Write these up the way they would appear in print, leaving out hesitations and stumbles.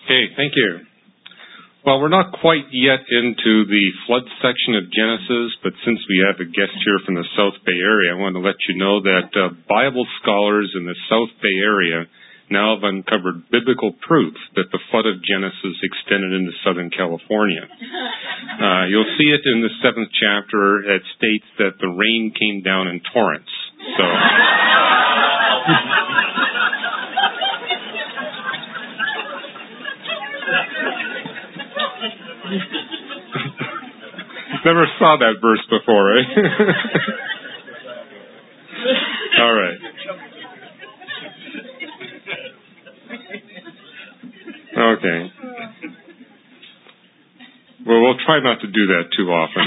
Okay, thank you. Well, we're not quite yet into the flood section of Genesis, but since we have a guest here from the South Bay area, I want to let you know that Bible scholars in the South Bay area now have uncovered biblical proof that the flood of Genesis extended into Southern California. You'll see it in the 7th chapter. It states that the rain came down in torrents. So... Never saw that verse before, eh? All right. Okay. Well, we'll try not to do that too often.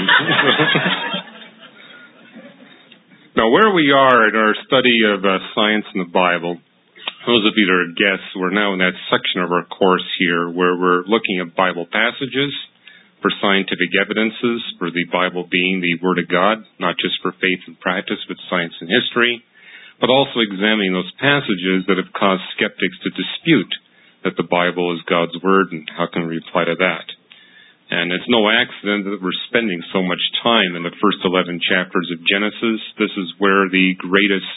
Now, where we are in our study of science in the Bible, those of you that are guests, we're now in that section of our course here where we're looking at Bible passages for scientific evidences, for the Bible being the Word of God, not just for faith and practice, but science and history, but also examining those passages that have caused skeptics to dispute that the Bible is God's Word, and how can we reply to that? And it's no accident that we're spending so much time in the first 11 chapters of Genesis. This is where the greatest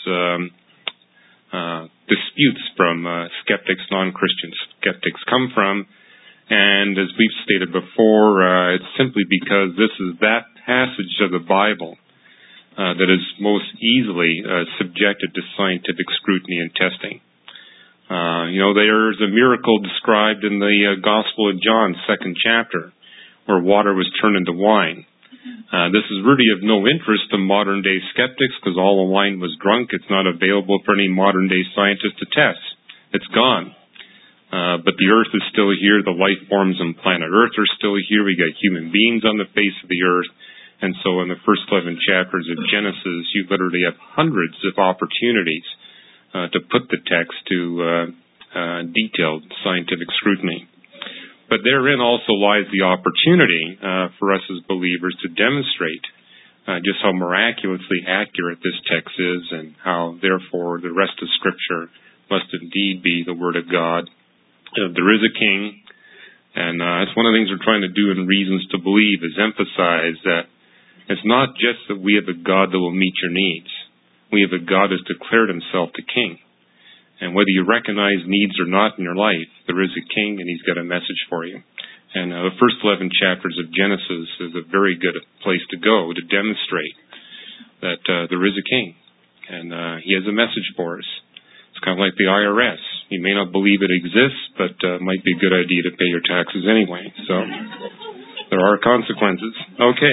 disputes from skeptics, non-Christian skeptics, come from. And as we've stated before, it's simply because this is that passage of the Bible that is most easily subjected to scientific scrutiny and testing. There's a miracle described in the Gospel of John, 2nd chapter, where water was turned into wine. This is really of no interest to modern-day skeptics because all the wine was drunk. It's not available for any modern-day scientist to test. It's gone. But the earth is still here. The life forms on planet Earth are still here. We got human beings on the face of the earth. And so in the first 11 chapters of Genesis, you literally have hundreds of opportunities to put the text to detailed scientific scrutiny. But therein also lies the opportunity for us as believers to demonstrate just how miraculously accurate this text is and how, therefore, the rest of Scripture must indeed be the Word of God. There is a king, and that's one of the things we're trying to do in Reasons to Believe, is emphasize that it's not just that we have a God that will meet your needs. We have a God who's declared himself the king. And whether you recognize needs or not in your life, there is a king, and he's got a message for you. And the first 11 chapters of Genesis is a very good place to go to demonstrate that there is a king, and he has a message for us. It's kind of like the IRS. You may not believe it exists, but it might be a good idea to pay your taxes anyway. So there are consequences. Okay.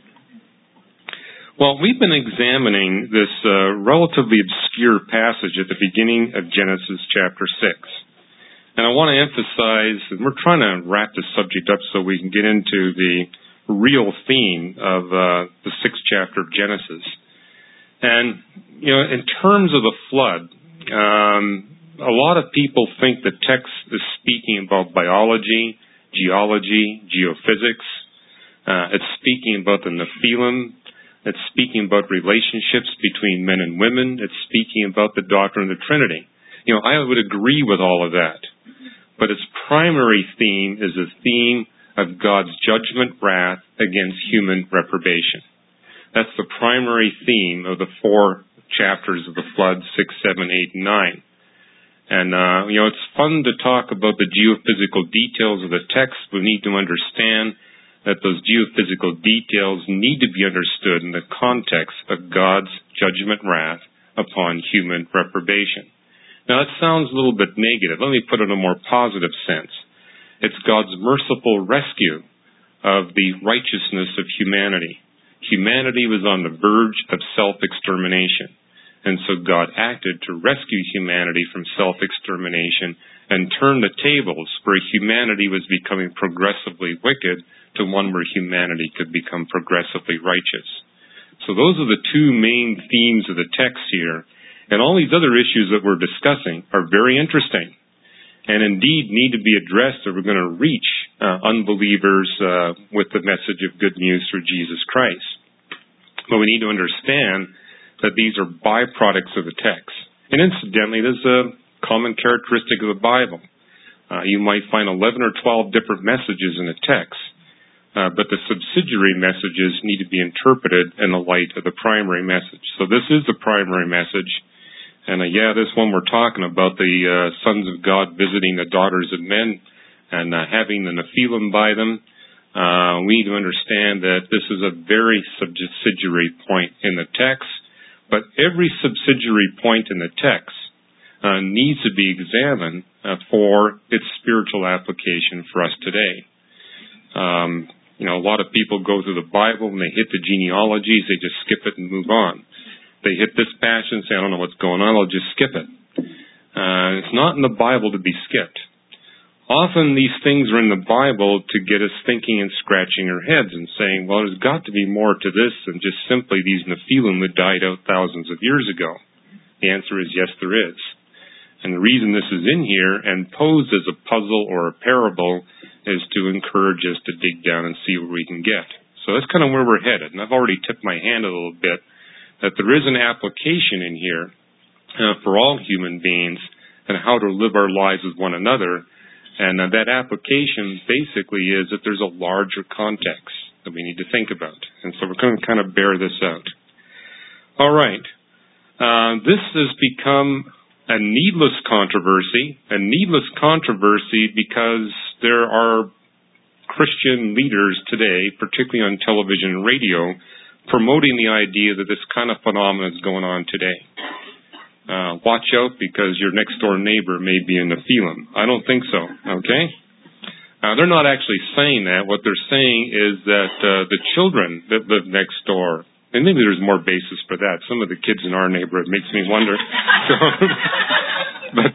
Well, we've been examining this relatively obscure passage at the beginning of Genesis chapter 6. And I want to emphasize, and we're trying to wrap this subject up so we can get into the real theme of the 6th chapter of Genesis. And, in terms of the flood, a lot of people think the text is speaking about biology, geology, geophysics. It's speaking about the Nephilim. It's speaking about relationships between men and women. It's speaking about the doctrine of the Trinity. I would agree with all of that. But its primary theme is the theme of God's judgment wrath against human reprobation. That's the primary theme of the 4 chapters of the flood, 6, 7, 8, and 9. And, it's fun to talk about the geophysical details of the text. We need to understand that those geophysical details need to be understood in the context of God's judgment wrath upon human reprobation. Now, that sounds a little bit negative. Let me put it in a more positive sense. It's God's merciful rescue of the righteousness of humanity. Humanity was on the verge of self-extermination. And so God acted to rescue humanity from self-extermination and turn the tables where humanity was becoming progressively wicked to one where humanity could become progressively righteous. So those are the 2 main themes of the text here. And all these other issues that we're discussing are very interesting and indeed need to be addressed if we're going to reach unbelievers with the message of good news through Jesus Christ. But we need to understand that these are byproducts of the text. And incidentally, there's a common characteristic of the Bible. You might find 11 or 12 different messages in a text, but the subsidiary messages need to be interpreted in the light of the primary message. So this is the primary message. And this one we're talking about, the sons of God visiting the daughters of men and having the Nephilim by them. We need to understand that this is a very subsidiary point in the text, but every subsidiary point in the text needs to be examined for its spiritual application for us today. A lot of people go through the Bible and they hit the genealogies, they just skip it and move on. They hit this passage and say, I don't know what's going on, I'll just skip it. It's not in the Bible to be skipped. Often these things are in the Bible to get us thinking and scratching our heads and saying, well, there's got to be more to this than just simply these Nephilim that died out thousands of years ago. The answer is yes, there is. And the reason this is in here and posed as a puzzle or a parable is to encourage us to dig down and see where we can get. So that's kind of where we're headed. And I've already tipped my hand a little bit that there is an application in here for all human beings and how to live our lives with one another. And that application basically is that there's a larger context that we need to think about. And so we're going to kind of bear this out. All right. This has become a needless controversy because there are Christian leaders today, particularly on television and radio, promoting the idea that this kind of phenomenon is going on today. Watch out because your next door neighbor may be a Nephilim. I don't think so, okay? They're not actually saying that. What they're saying is that the children that live next door, and maybe there's more basis for that. Some of the kids in our neighborhood makes me wonder. But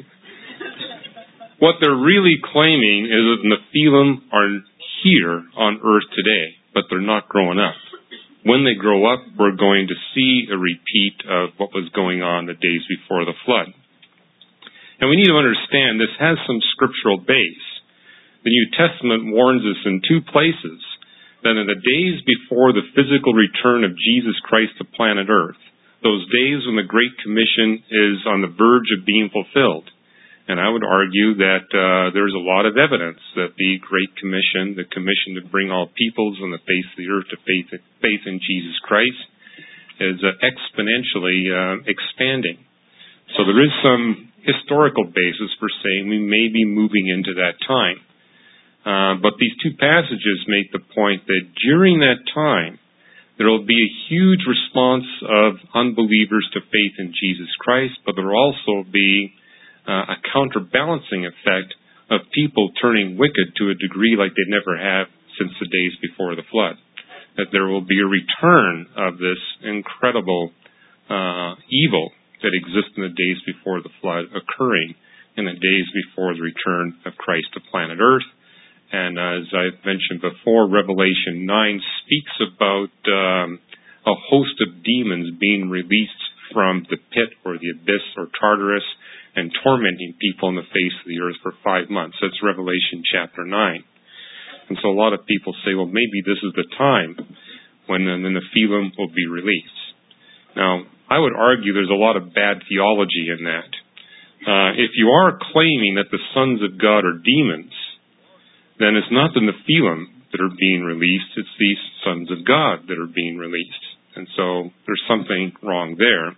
what they're really claiming is that Nephilim are here on earth today, but they're not growing up. When they grow up, we're going to see a repeat of what was going on the days before the flood. And we need to understand this has some scriptural base. The New Testament warns us in two places that in the days before the physical return of Jesus Christ to planet Earth, those days when the Great Commission is on the verge of being fulfilled. And I would argue that there's a lot of evidence that the Great Commission, the commission to bring all peoples on the face of the earth to faith in Jesus Christ, is exponentially expanding. So there is some historical basis for saying we may be moving into that time. But these two passages make the point that during that time, there will be a huge response of unbelievers to faith in Jesus Christ, but there will also be a counterbalancing effect of people turning wicked to a degree like they never have since the days before the flood. That there will be a return of this incredible evil that exists in the days before the flood occurring in the days before the return of Christ to planet Earth. And as I've mentioned before, Revelation 9 speaks about a host of demons being released from the pit or the abyss or Tartarus and tormenting people on the face of the earth for 5 months. That's Revelation chapter 9. And so a lot of people say, well, maybe this is the time when the Nephilim will be released. Now, I would argue there's a lot of bad theology in that. If you are claiming that the sons of God are demons, then it's not the Nephilim that are being released, it's the sons of God that are being released. And so there's something wrong there.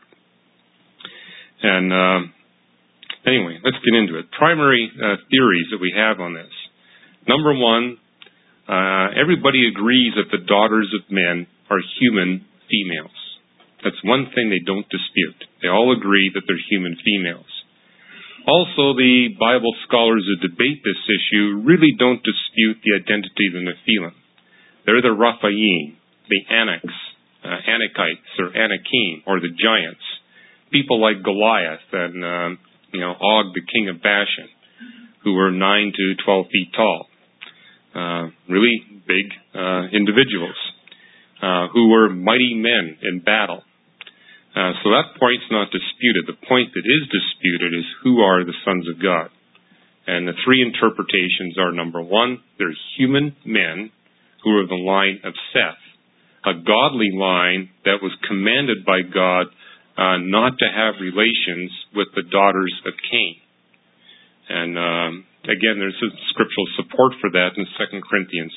And anyway, let's get into it. Primary theories that we have on this. Number one, everybody agrees that the daughters of men are human females. That's one thing they don't dispute. They all agree that they're human females. Also, the Bible scholars who debate this issue really don't dispute the identity of the Nephilim. They're the Rephaim, the Anakites, or Anakim, or the giants. People like Goliath and Og, the king of Bashan, who were 9 to 12 feet tall. Really big individuals who were mighty men in battle. So that point's not disputed. The point that is disputed is who are the sons of God. And the three interpretations are, number one, they're human men who are the line of Seth, a godly line that was commanded by God not to have relations with the daughters of Cain. And again, there's some scriptural support for that in 2 Corinthians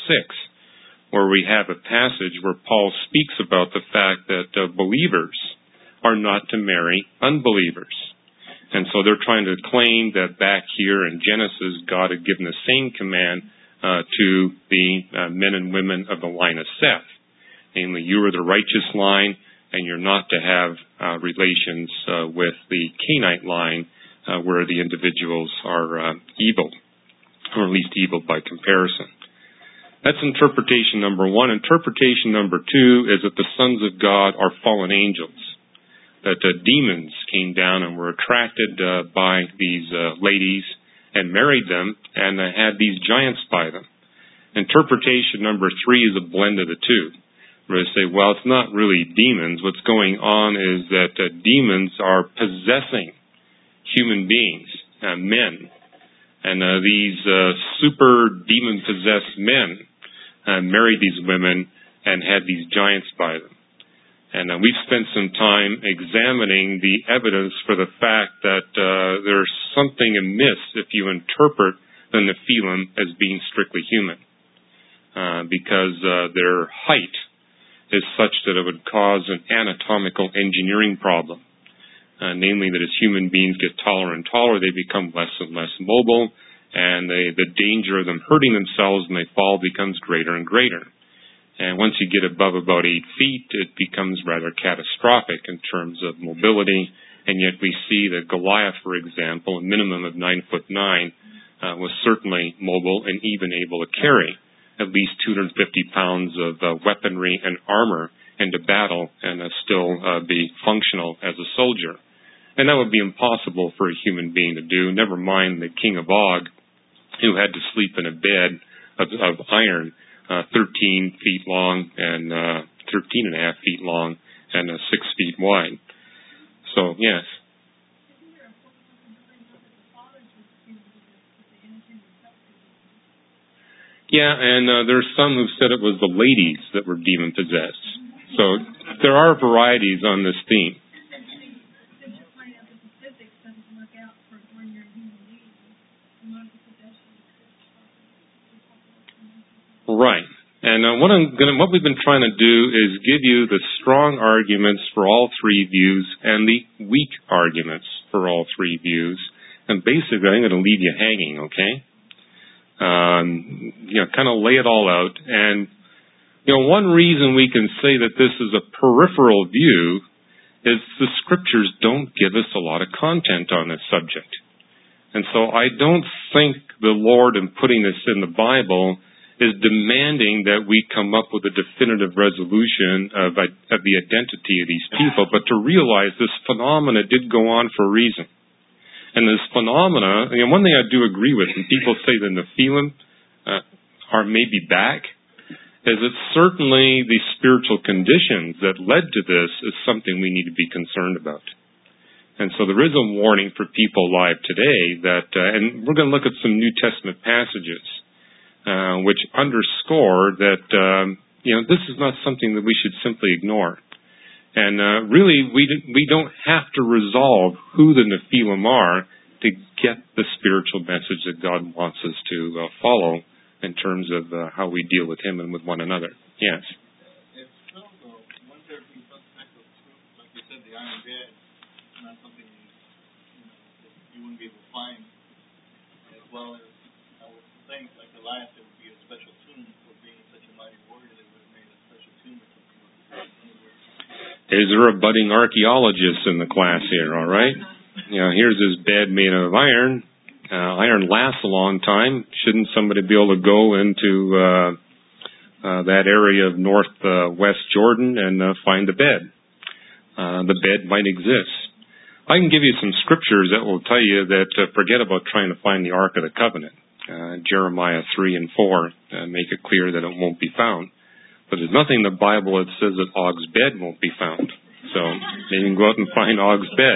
6, where we have a passage where Paul speaks about the fact that believers are not to marry unbelievers. And so they're trying to claim that back here in Genesis, God had given the same command to the men and women of the line of Seth. Namely, you are the righteous line, and you're not to have relations with the Cainite line, where the individuals are evil, or at least evil by comparison. That's interpretation number one. Interpretation number two is that the sons of God are fallen angels, that demons came down and were attracted by these ladies and married them and had these giants by them. Interpretation number three is a blend of the two. Where they say, well, it's not really demons. What's going on is that demons are possessing human beings, men. And these super demon-possessed men married these women and had these giants by them. And we've spent some time examining the evidence for the fact that there's something amiss if you interpret the Nephilim as being strictly human. Because their height is such that it would cause an anatomical engineering problem. Namely that as human beings get taller and taller, they become less and less mobile, and the danger of them hurting themselves when they fall becomes greater and greater. And once you get above about 8 feet, it becomes rather catastrophic in terms of mobility. And yet we see that Goliath, for example, a minimum of 9'9", was certainly mobile and even able to carry at least 250 pounds of weaponry and armor into battle and still be functional as a soldier. And that would be impossible for a human being to do, never mind the king of Og, who had to sleep in a bed of iron, 13 feet long and 13 and a half feet long and 6 feet wide. So, yes. Yeah, and there's some who said it was the ladies that were demon-possessed. So there are varieties on this theme. Right. And what we've been trying to do is give you the strong arguments for all three views and the weak arguments for all three views. And basically, I'm going to leave you hanging, okay? Kind of lay it all out. And, one reason we can say that this is a peripheral view is the scriptures don't give us a lot of content on this subject. And so I don't think the Lord, in putting this in the Bible, is demanding that we come up with a definitive resolution of the identity of these people, but to realize this phenomena did go on for a reason. And this phenomena, one thing I do agree with, when people say the Nephilim are maybe back, is that certainly the spiritual conditions that led to this is something we need to be concerned about. And so there is a warning for people alive today that, and we're going to look at some New Testament passages, which underscore that, this is not something that we should simply ignore. And really, we don't have to resolve who the Nephilim are to get the spiritual message that God wants us to follow in terms of how we deal with Him and with one another. Yes? It's still, though, wouldn't there be some type of truth, like you said, the iron bed, not something that you wouldn't be able to find, as well as, I would think, like Goliath, there would be a special tomb for being such a mighty warrior that would have made a special tomb or something. Is there a budding archaeologist in the class here, all right? Here's this bed made of iron. Iron lasts a long time. Shouldn't somebody be able to go into that area of northwest Jordan and find the bed? The bed might exist. I can give you some scriptures that will tell you that forget about trying to find the Ark of the Covenant. Jeremiah 3 and 4 make it clear that it won't be found. But there's nothing in the Bible that says that Og's bed won't be found. So you can go out and find Og's bed.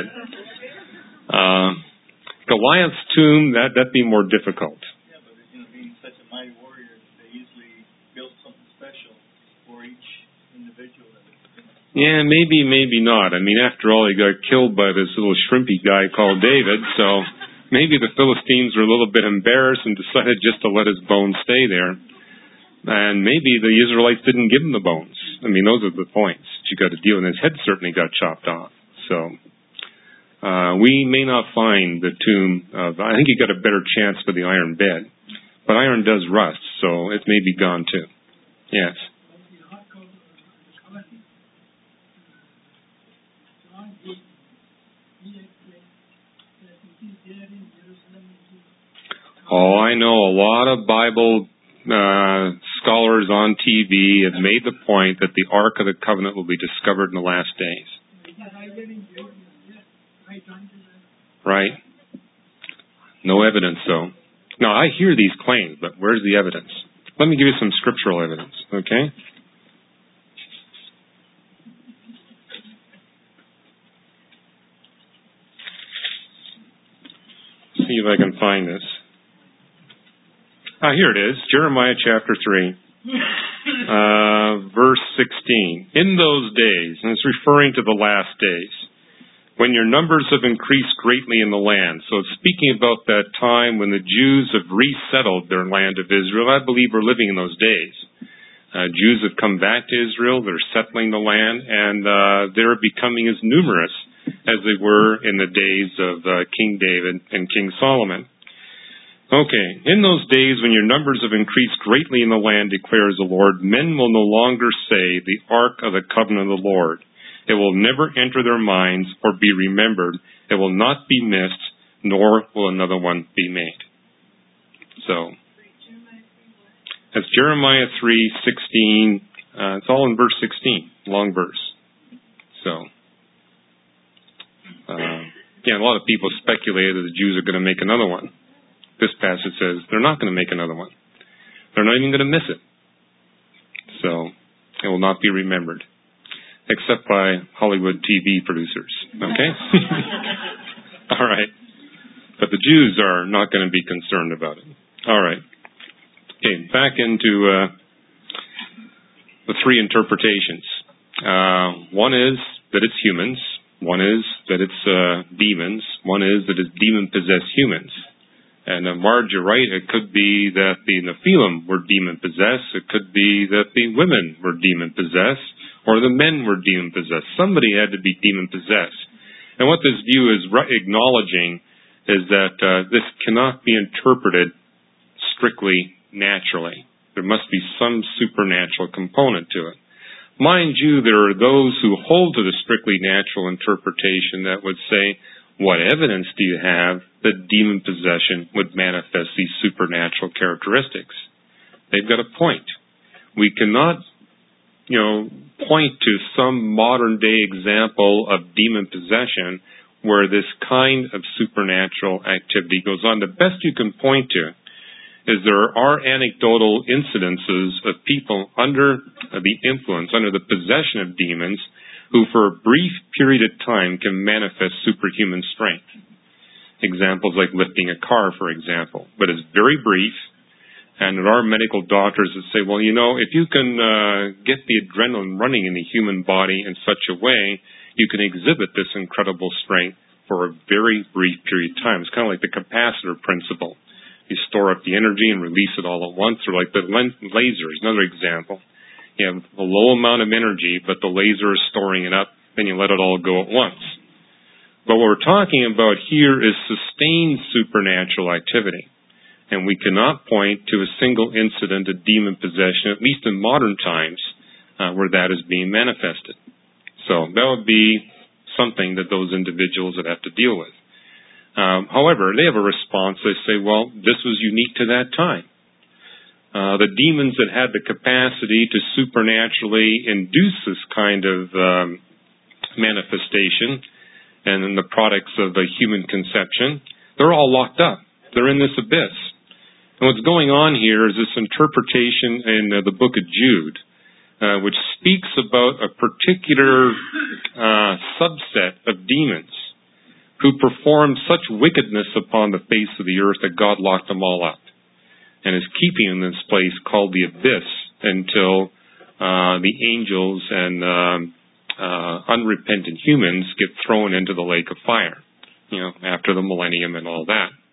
Goliath's tomb, that'd be more difficult. Yeah, but being such a mighty warrior, they usually built something special for each individual. Yeah, maybe not. I mean, after all, he got killed by this little shrimpy guy called David, so maybe the Philistines were a little bit embarrassed and decided just to let his bones stay there. And maybe the Israelites didn't give him the bones. I mean, those are the points that you got to deal with. And his head certainly got chopped off. So we may not find the tomb of, I think you got a better chance for the iron bed. But iron does rust, so it may be gone too. Yes. Oh, I know a lot of Bible scholars on TV have made the point that the Ark of the Covenant will be discovered in the last days. Right? No evidence, though. Now, I hear these claims, but where's the evidence? Let me give you some scriptural evidence, okay? See if I can find this. Here it is, Jeremiah chapter 3, verse 16. In those days, and it's referring to the last days, when your numbers have increased greatly in the land. So it's speaking about that time when the Jews have resettled their land of Israel. I believe we're living in those days. Jews have come back to Israel, they're settling the land, and they're becoming as numerous as they were in the days of King David and King Solomon. Okay, in those days when your numbers have increased greatly in the land, declares the Lord, men will no longer say, the Ark of the Covenant of the Lord. It will never enter their minds or be remembered. It will not be missed, nor will another one be made. So, that's Jeremiah 3:16. It's all in verse 16, long verse. So, again, a lot of people speculated that the Jews are going to make another one. This passage says they're not going to make another one. They're not even going to miss it. So, it will not be remembered. Except by Hollywood TV producers. Okay? All right. But the Jews are not going to be concerned about it. All right. Okay, back into the three interpretations. One is that it's humans. One is that it's demons. One is that it's demon-possessed humans. And Marge, you're right. It could be that the Nephilim were demon-possessed. It could be that the women were demon-possessed. Or the men were demon-possessed. Somebody had to be demon-possessed. And what this view is acknowledging is that this cannot be interpreted strictly naturally. There must be some supernatural component to it. Mind you, there are those who hold to the strictly natural interpretation that would say, what evidence do you have that demon possession would manifest these supernatural characteristics? They've got a point. We cannot point to some modern day example of demon possession where this kind of supernatural activity goes on. The best you can point to is there are anecdotal incidences of people under the influence, under the possession of demons, who for a brief period of time can manifest superhuman strength. Examples like lifting a car, for example. But it's very brief. And there are medical doctors that say, well, if you can get the adrenaline running in the human body in such a way, you can exhibit this incredible strength for a very brief period of time. It's kind of like the capacitor principle. You store up the energy and release it all at once, or like the lasers, another example. You have a low amount of energy, but the laser is storing it up, then you let it all go at once. But what we're talking about here is sustained supernatural activity. And we cannot point to a single incident of demon possession, at least in modern times, where that is being manifested. So that would be something that those individuals would have to deal with. However, they have a response. They say, well, this was unique to that time. The demons that had the capacity to supernaturally induce this kind of manifestation and then the products of the human conception, they're all locked up. They're in this abyss. And what's going on here is this interpretation in the book of Jude, which speaks about a particular subset of demons who performed such wickedness upon the face of the earth that God locked them all up and is keeping in this place called the abyss until the angels and unrepentant humans get thrown into the lake of fire, after the millennium and all that.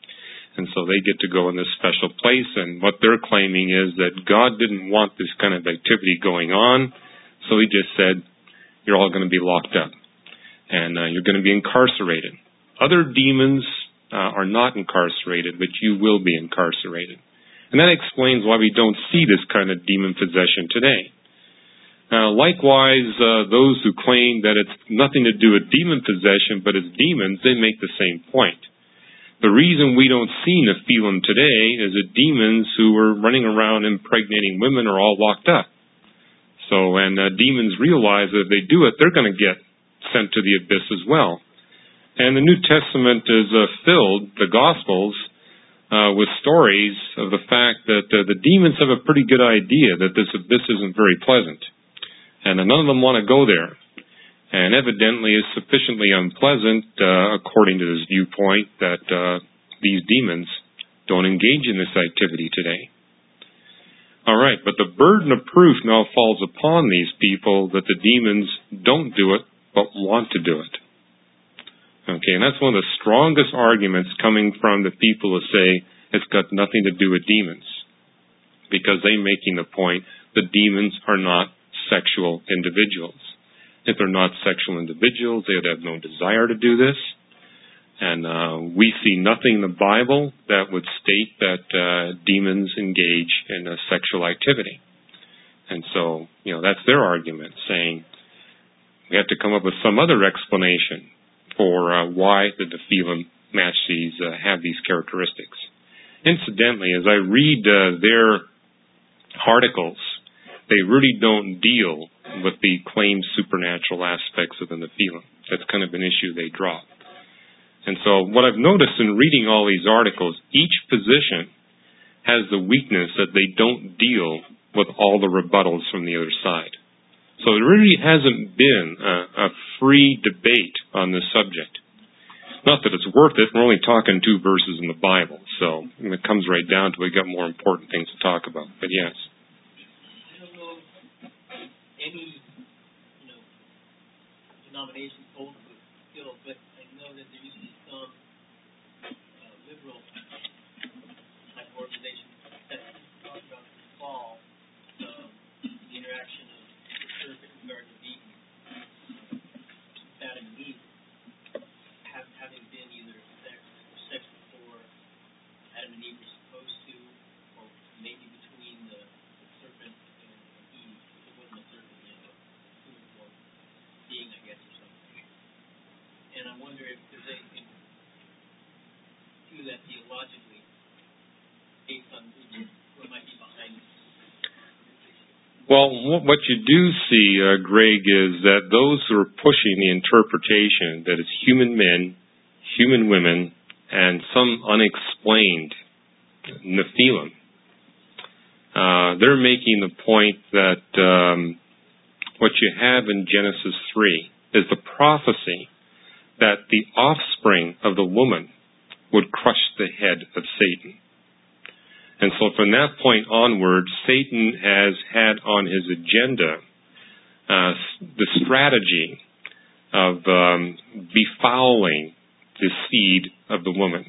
And so they get to go in this special place, and what they're claiming is that God didn't want this kind of activity going on, so he just said, you're all going to be locked up, and you're going to be incarcerated. Other demons are not incarcerated, but you will be incarcerated. And that explains why we don't see this kind of demon possession today. Likewise, those who claim that it's nothing to do with demon possession, but it's demons, they make the same point. The reason we don't see Nephilim today is that demons who were running around impregnating women are all locked up. So, and demons realize that if they do it, they're going to get sent to the abyss as well. And the New Testament is filled, the Gospels, with stories of the fact that the demons have a pretty good idea that this abyss isn't very pleasant. And none of them want to go there. And evidently is sufficiently unpleasant, according to this viewpoint, that these demons don't engage in this activity today. All right, but the burden of proof now falls upon these people that the demons don't do it, but want to do it. Okay, and that's one of the strongest arguments coming from the people who say it's got nothing to do with demons. Because they're making the point that demons are not sexual individuals. If they're not sexual individuals, they would have no desire to do this. And we see nothing in the Bible that would state that demons engage in a sexual activity. And so, that's their argument, saying we have to come up with some other explanation for why the Nephilim have these characteristics. Incidentally, as I read their articles, they really don't deal with the claimed supernatural aspects of the Nephilim. That's kind of an issue they drop. And so what I've noticed in reading all these articles, each position has the weakness that they don't deal with all the rebuttals from the other side. So there really hasn't been a free debate on this subject. Not that it's worth it. We're only talking 2 verses in the Bible. So it comes right down to we got more important things to talk about. But yes. I don't know any, denomination holds with still, but I know that there used to be some liberal type organizations that talk about the fall, the interaction of the serpent and Garden of Eden, Adam and Eve, having been either sex before Adam and Eve were supposed to, or maybe between the serpent and Eve. It wasn't a serpent, human form being, I guess, or something. And I wonder if there's anything to that theologically based on what might be behind it. Well, what you do see, Greg, is that those who are pushing the interpretation that it's human men, human women, and some unexplained Nephilim, they're making the point that what you have in Genesis 3 is the prophecy that the offspring of the woman would crush the head of Satan. And so from that point onward, Satan has had on his agenda the strategy of befouling the seed of the woman.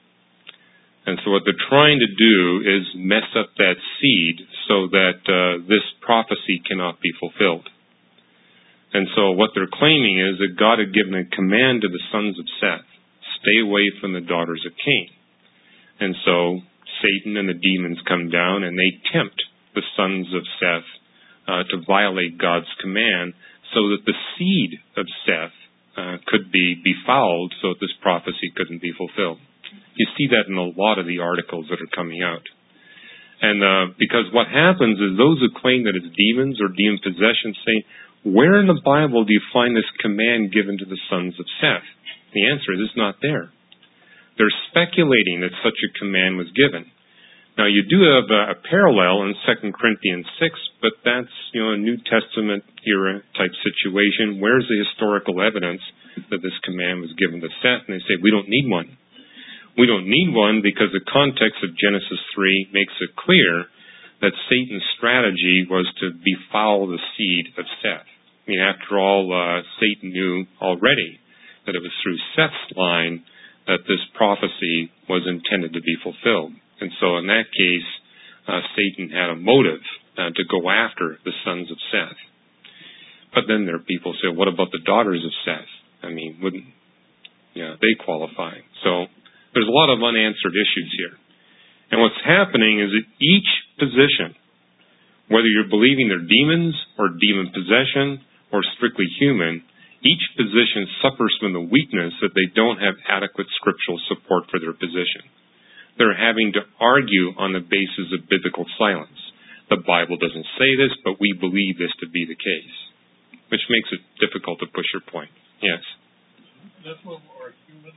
And so what they're trying to do is mess up that seed so that this prophecy cannot be fulfilled. And so what they're claiming is that God had given a command to the sons of Seth, stay away from the daughters of Cain. And so Satan and the demons come down and they tempt the sons of Seth to violate God's command so that the seed of Seth could be befouled so that this prophecy couldn't be fulfilled. You see that in a lot of the articles that are coming out. And because what happens is those who claim that it's demons or demon possession say, where in the Bible do you find this command given to the sons of Seth? The answer is it's not there. They're speculating that such a command was given. Now, you do have a parallel in 2 Corinthians 6, but that's a New Testament era type situation. Where's the historical evidence that this command was given to Seth? And they say, we don't need one. We don't need one because the context of Genesis 3 makes it clear that Satan's strategy was to befoul the seed of Seth. After all, Satan knew already that it was through Seth's line that this prophecy was intended to be fulfilled. And so in that case, Satan had a motive to go after the sons of Seth. But then there are people who say, what about the daughters of Seth? I mean, wouldn't they qualify? So there's a lot of unanswered issues here. And what's happening is that each position, whether you're believing they're demons or demon possession or strictly human, each position suffers from the weakness that they don't have adequate scriptural support for their position. They're having to argue on the basis of biblical silence. The Bible doesn't say this, but we believe this to be the case, which makes it difficult to push your point. Yes? Nephilim are human?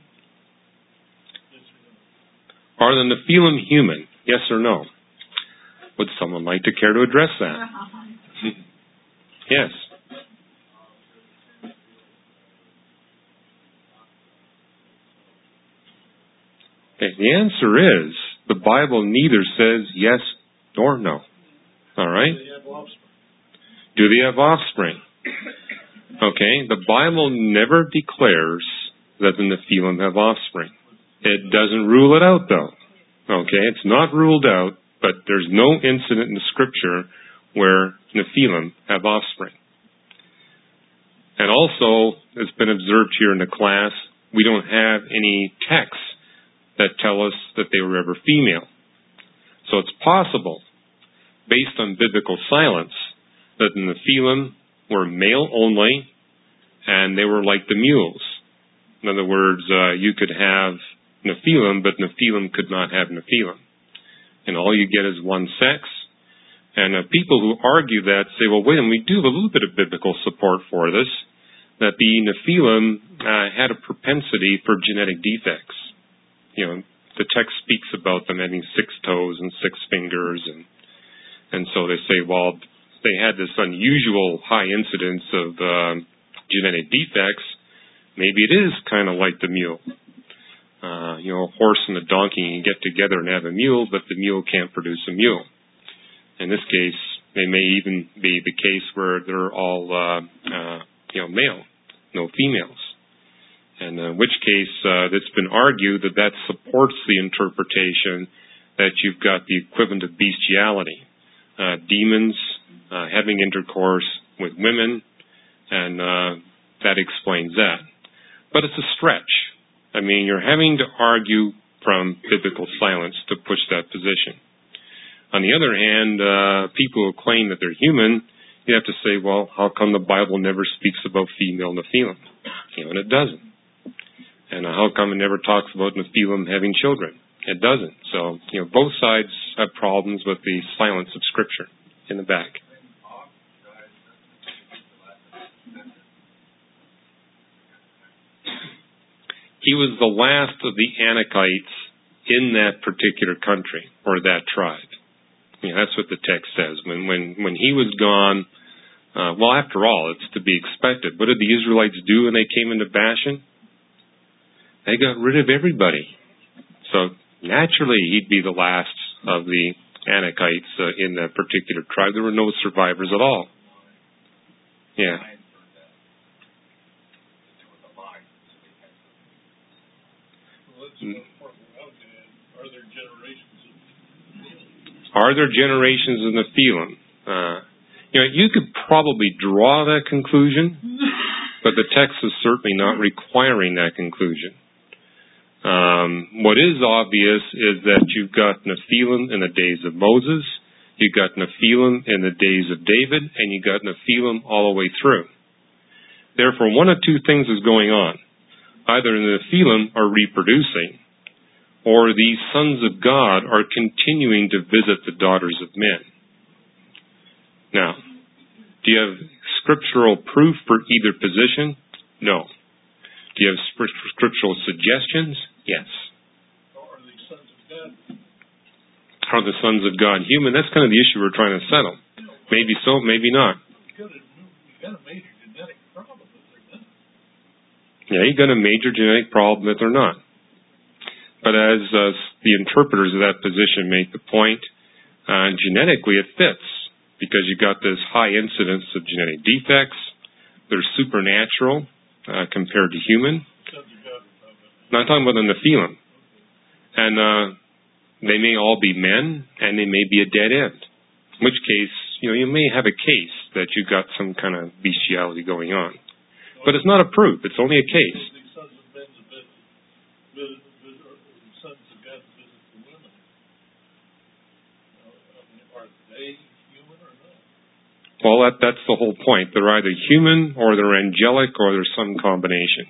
Are the Nephilim human? Yes or no? Would someone like to care to address that? Yes. Okay, the answer is, the Bible neither says yes nor no. All right? Do they have offspring? Okay, the Bible never declares that the Nephilim have offspring. It doesn't rule it out, though. Okay, it's not ruled out, but there's no incident in the Scripture where Nephilim have offspring. And also, it's been observed here in the class, we don't have any texts that tell us that they were ever female. So it's possible, based on biblical silence, that the Nephilim were male only, and they were like the mules. In other words, you could have Nephilim, but Nephilim could not have Nephilim. And all you get is one sex. And people who argue that say, well, wait a minute, we do have a little bit of biblical support for this, that the Nephilim had a propensity for genetic defects. You know, the text speaks about them having 6 toes and 6 fingers, and so they say, well, they had this unusual high incidence of genetic defects. Maybe it is kind of like the mule. A horse and a donkey can get together and have a mule, but the mule can't produce a mule. In this case, they may even be the case where they're all, male, no females. And in which case, it's been argued that supports the interpretation that you've got the equivalent of bestiality. Demons having intercourse with women, and that explains that. But it's a stretch. I mean, you're having to argue from biblical silence to push that position. On the other hand, people who claim that they're human, you have to say, well, how come the Bible never speaks about female Nephilim? And it doesn't. And how come it never talks about Nephilim having children? It doesn't. So, both sides have problems with the silence of Scripture in the back. He was the last of the Anakites in that particular country, or that tribe. That's what the text says. When he was gone, after all, it's to be expected. What did the Israelites do when they came into Bashan? They got rid of everybody. So naturally, he'd be the last of the Anakites in that particular tribe. There were no survivors at all. Yeah. Are there generations of Nephilim? You could probably draw that conclusion, but the text is certainly not requiring that conclusion. What is obvious is that you've got Nephilim in the days of Moses, you've got Nephilim in the days of David, and you've got Nephilim all the way through. Therefore, one of two things is going on. Either the Nephilim are reproducing, or these sons of God are continuing to visit the daughters of men. Now, do you have scriptural proof for either position? No. Do you have scriptural suggestions? Yes. Are the sons of God? Are the sons of God human? That's kind of the issue we're trying to settle. Maybe so, maybe not. You've got a major genetic problem if they're not. Yeah, you've got a major genetic problem that they're not. But as the interpreters of that position make the point, genetically it fits, because you've got this high incidence of genetic defects. They're supernatural compared to human. Not talking about the Nephilim. And they may all be men, and they may be a dead end. In which case, you may have a case that you've got some kind of bestiality going on. But it's not a proof. It's only a case. The sons of men sons of God visit the women. Are they human or not? Well, that's the whole point. They're either human, or they're angelic, or there's some combination.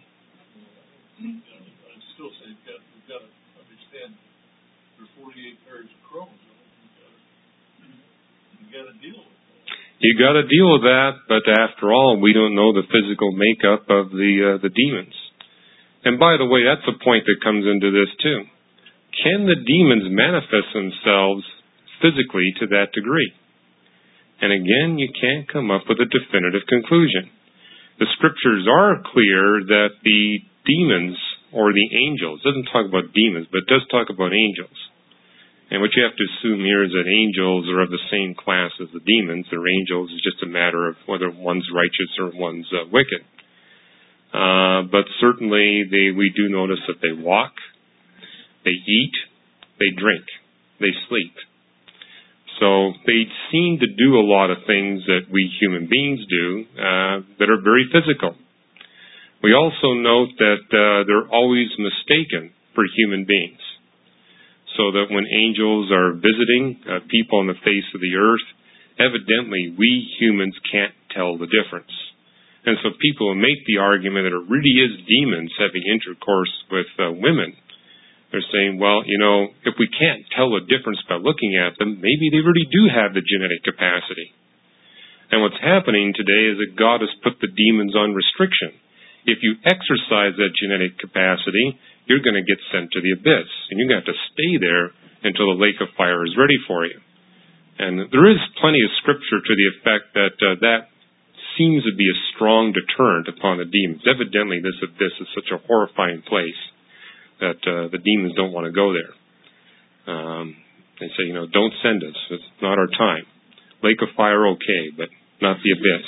I'd still say we've got to understand there's 48 pairs of chromosomes. You've got to deal with that. You got to deal with that, but after all, we don't know the physical makeup of the demons. And by the way, that's a point that comes into this too. Can the demons manifest themselves physically to that degree? And again, you can't come up with a definitive conclusion. The scriptures are clear that the demons, or the angels, doesn't talk about demons, but it does talk about angels. And what you have to assume here is that angels are of the same class as the demons. They're angels. It's just a matter of whether one's righteous or one's wicked. But certainly we do notice that they walk, they eat, they drink, they sleep. So they seem to do a lot of things that we human beings do that are very physical. We also note that they're always mistaken for human beings. So that when angels are visiting people on the face of the earth, evidently we humans can't tell the difference. And so people who make the argument that it really is demons having intercourse with women, they're saying, well, if we can't tell the difference by looking at them, maybe they really do have the genetic capacity. And what's happening today is that God has put the demons on restriction. If you exercise that genetic capacity, you're going to get sent to the abyss, and you're going to have to stay there until the lake of fire is ready for you. And there is plenty of scripture to the effect that that seems to be a strong deterrent upon the demons. Evidently, this abyss is such a horrifying place that the demons don't want to go there. They say, don't send us. It's not our time. Lake of fire, okay, but not the abyss.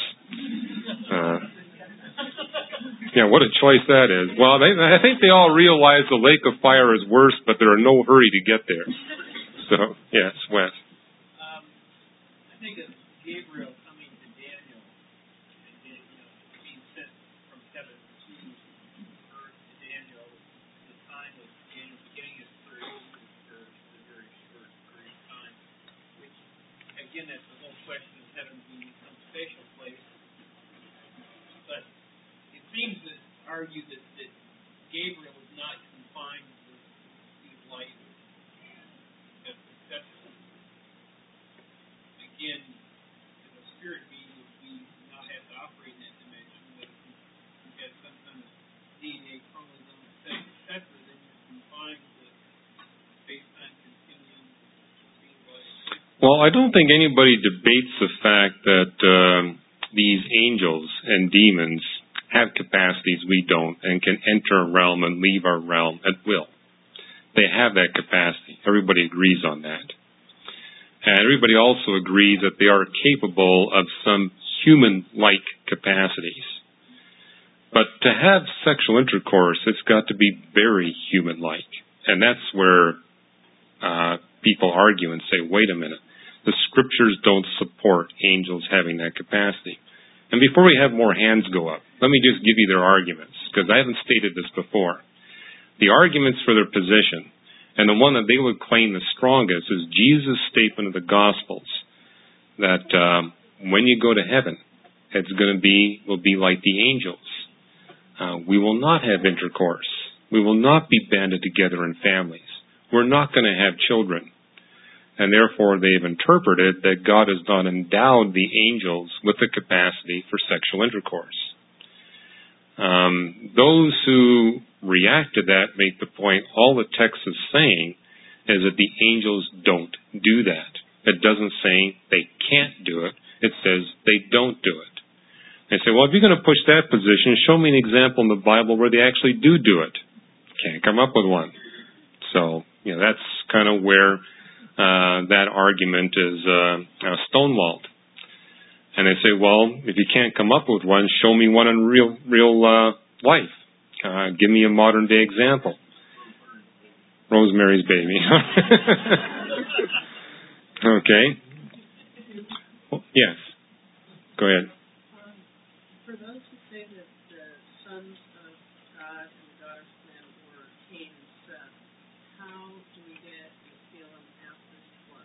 What a choice that is. Well, I think they all realize the lake of fire is worse, but they're in no hurry to get there. So, yes, Wes. I think of Gabriel coming to Daniel and being sent from heaven to earth to Daniel. The time of Daniel getting his first for a very short period of time, which, again, that's the whole question of heaven being some spatial place. But it seems to argue that Gabriel is not confined to his life as perception. Again, as a spirit being, we not have to operate in that dimension, but if you have some kind of DNA chromosome, etc., then you're confined to space-time continuum. Well, I don't think anybody debates the fact that these angels and demons have capacities we don't, and can enter a realm and leave our realm at will. They have that capacity. Everybody agrees on that. And everybody also agrees that they are capable of some human-like capacities. But to have sexual intercourse, it's got to be very human-like. And that's where people argue and say, wait a minute, the scriptures don't support angels having that capacity. And before we have more hands go up, let me just give you their arguments, because I haven't stated this before. The arguments for their position, and the one that they would claim the strongest, is Jesus' statement of the Gospels, that when you go to heaven, will be like the angels. We will not have intercourse. We will not be banded together in families. We're not going to have children. And therefore, they've interpreted that God has not endowed the angels with the capacity for sexual intercourse. Those who react to that make the point, all the text is saying is that the angels don't do that. It doesn't say they can't do it. It says they don't do it. They say, well, if you're going to push that position, show me an example in the Bible where they actually do it. Can't come up with one. So, that's kind of where that argument is stonewalled. And they say, well, if you can't come up with one, show me one in real life. Give me a modern day example. Rosemary's Baby. Okay. Well, yes. Go ahead. For those who say that the sons of God and the daughters of men were Cain and Seth, how do we get to feel them after the flood?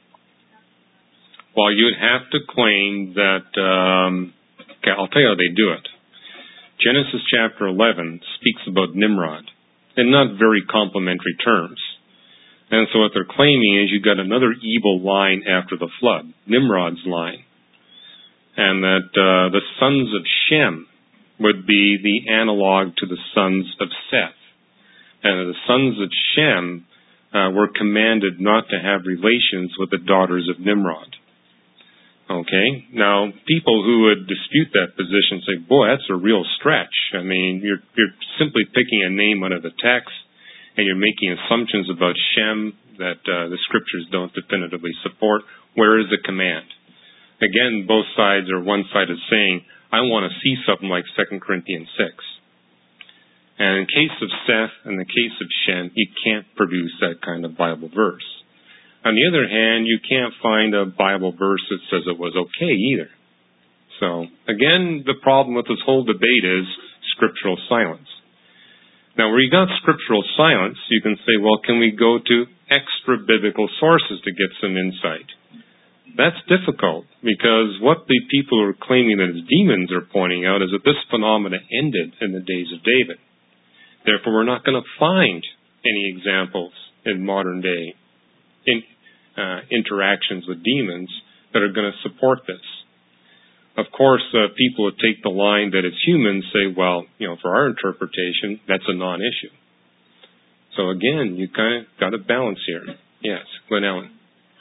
Well, you'd have to claim that, okay, I'll tell you how they do it. Genesis chapter 11 speaks about Nimrod in not very complimentary terms. And so what they're claiming is you got another evil line after the flood, Nimrod's line. And that the sons of Shem would be the analog to the sons of Seth. And the sons of Shem were commanded not to have relations with the daughters of Nimrod. Okay? Now, people who would dispute that position say, boy, that's a real stretch. I mean, you're simply picking a name out of the text, and you're making assumptions about Shem that the Scriptures don't definitively support. Where is the command? Again, both sides are one side is saying, I want to see something like 2 Corinthians 6. And in case of Seth and the case of Shem, you can't produce that kind of Bible verse. On the other hand, you can't find a Bible verse that says it was okay either. So, again, the problem with this whole debate is scriptural silence. Now, where you got scriptural silence, you can say, well, can we go to extra-biblical sources to get some insight? That's difficult, because what the people who are claiming that it's demons are pointing out is that this phenomena ended in the days of David. Therefore, we're not going to find any examples in modern day interactions with demons that are going to support this. Of course, people who take the line that it's humans say, well, for our interpretation, that's a non-issue. So again, you kind of got a balance here. Yes, Glenn Allen.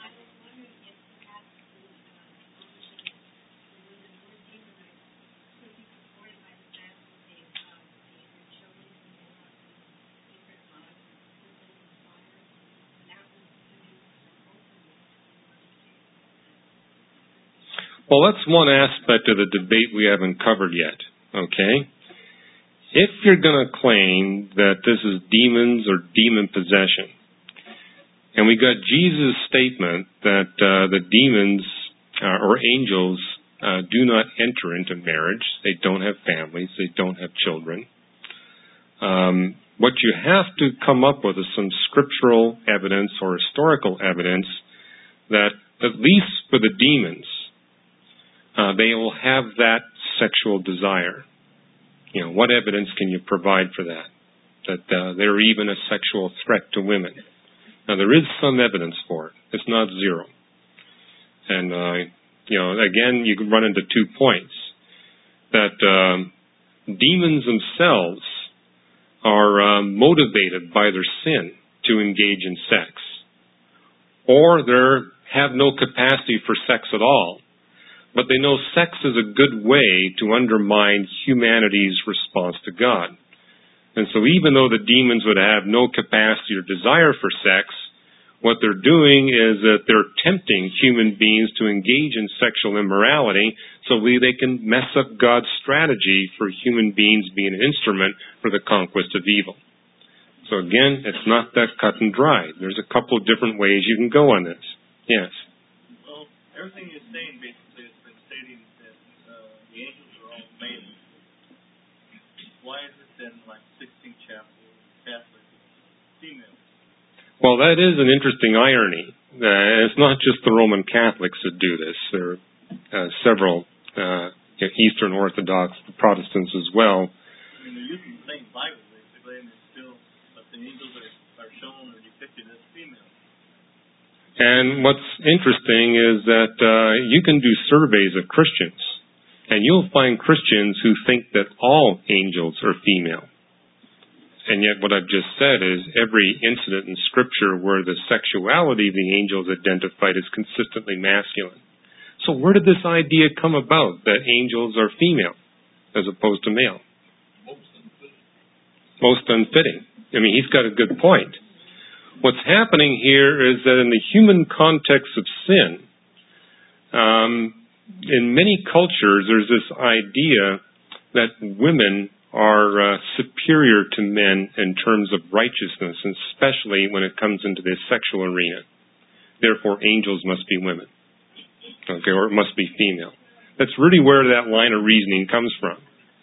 Well, that's one aspect of the debate we haven't covered yet, okay? If you're going to claim that this is demons or demon possession, and we got Jesus' statement that the demons or angels do not enter into marriage, they don't have families, they don't have children, what you have to come up with is some scriptural evidence or historical evidence that, at least for the demons, they will have that sexual desire. What evidence can you provide for that? That they're even a sexual threat to women. Now, there is some evidence for it. It's not zero. And, again, you can run into 2 points. That demons themselves are motivated by their sin to engage in sex. Or they have no capacity for sex at all. But they know sex is a good way to undermine humanity's response to God. And so even though the demons would have no capacity or desire for sex, what they're doing is that they're tempting human beings to engage in sexual immorality so they can mess up God's strategy for human beings being an instrument for the conquest of evil. So again, it's not that cut and dry. There's a couple of different ways you can go on this. Yes? Well, everything you're saying basically stating that the angels are all male. Why is it then, like 16th chapter, Catholic, female? Well, that is an interesting irony. It's not just the Roman Catholics that do this. There are several Eastern Orthodox Protestants as well. I mean, they're using the same Bible, basically, and it's still, but the angels are shown or depicted as female. And what's interesting is that you can do surveys of Christians, and you'll find Christians who think that all angels are female. And yet what I've just said is every incident in Scripture where the sexuality of the angels identified is consistently masculine. So where did this idea come about that angels are female as opposed to male? Most unfitting. I mean, he's got a good point. What's happening here is that in the human context of sin, in many cultures there's this idea that women are superior to men in terms of righteousness, and especially when it comes into the sexual arena. Therefore, angels must be women. Okay, or it must be female. That's really where that line of reasoning comes from.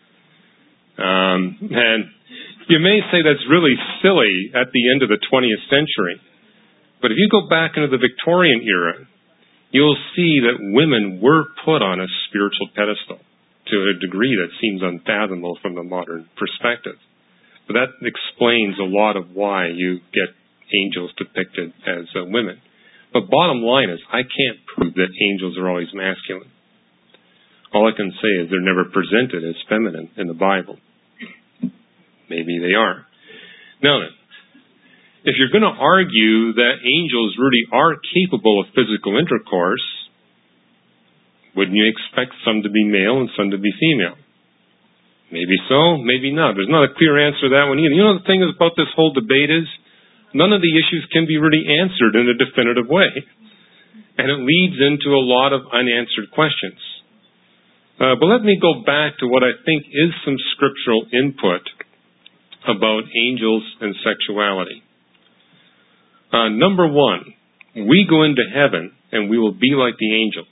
And you may say that's really silly at the end of the 20th century. But if you go back into the Victorian era, you'll see that women were put on a spiritual pedestal to a degree that seems unfathomable from the modern perspective. But that explains a lot of why you get angels depicted as women. But bottom line is, I can't prove that angels are always masculine. All I can say is they're never presented as feminine in the Bible. Maybe they are. Now then, if you're going to argue that angels really are capable of physical intercourse, wouldn't you expect some to be male and some to be female? Maybe so, maybe not. There's not a clear answer to that one either. You know, the thing about this whole debate is, none of the issues can be really answered in a definitive way. And it leads into a lot of unanswered questions. But let me go back to what I think is some scriptural input about angels and sexuality. Number one, we go into heaven and we will be like the angels.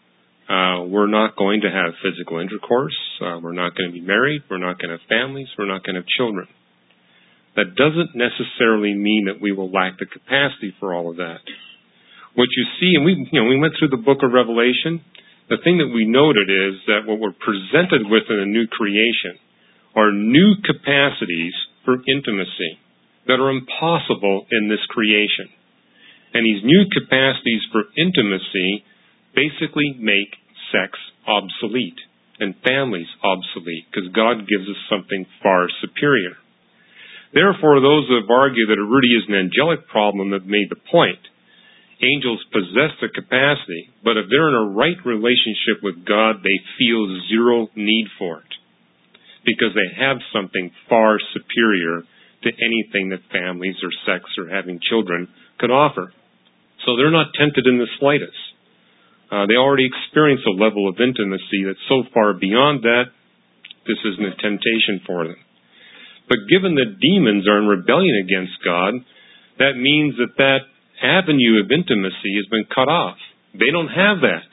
We're not going to have physical intercourse. We're not going to be married. We're not going to have families. We're not going to have children. That doesn't necessarily mean that we will lack the capacity for all of that. What you see, and we went through the book of Revelation, the thing that we noted is that what we're presented with in a new creation are new capacities for intimacy that are impossible in this creation. And these new capacities for intimacy basically make sex obsolete and families obsolete, because God gives us something far superior. Therefore, those who have argued that it really is an angelic problem have made the point. Angels possess the capacity, but if they're in a right relationship with God, they feel zero need for it, because they have something far superior to anything that families or sex or having children could offer. So they're not tempted in the slightest. They already experience a level of intimacy that's so far beyond that, this isn't a temptation for them. But given that demons are in rebellion against God, that means that that avenue of intimacy has been cut off. They don't have that.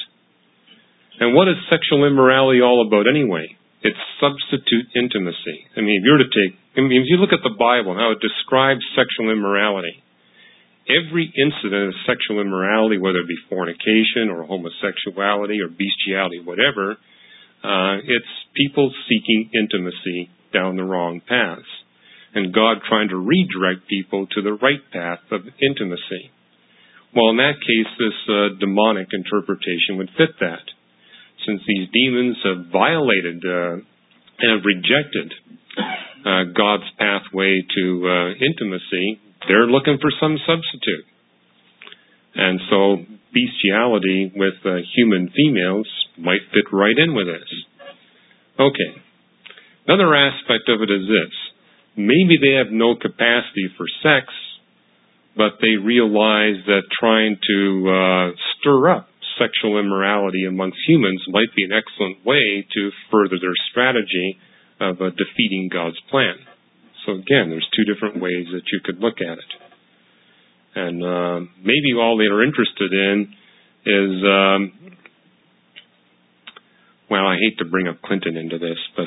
And what is sexual immorality all about anyway? It's substitute intimacy. I mean, if you look at the Bible and how it describes sexual immorality, every incident of sexual immorality, whether it be fornication or homosexuality or bestiality, whatever, it's people seeking intimacy down the wrong paths, and God trying to redirect people to the right path of intimacy. Well, in that case, this demonic interpretation would fit that. Since these demons have violated and have rejected God's pathway to intimacy, they're looking for some substitute. And so bestiality with human females might fit right in with this. Okay. Another aspect of it is this. Maybe they have no capacity for sex, but they realize that trying to stir up sexual immorality amongst humans might be an excellent way to further their strategy of defeating God's plan. So again, there's two different ways that you could look at it. And maybe all they are interested in is, well, I hate to bring up Clinton into this, but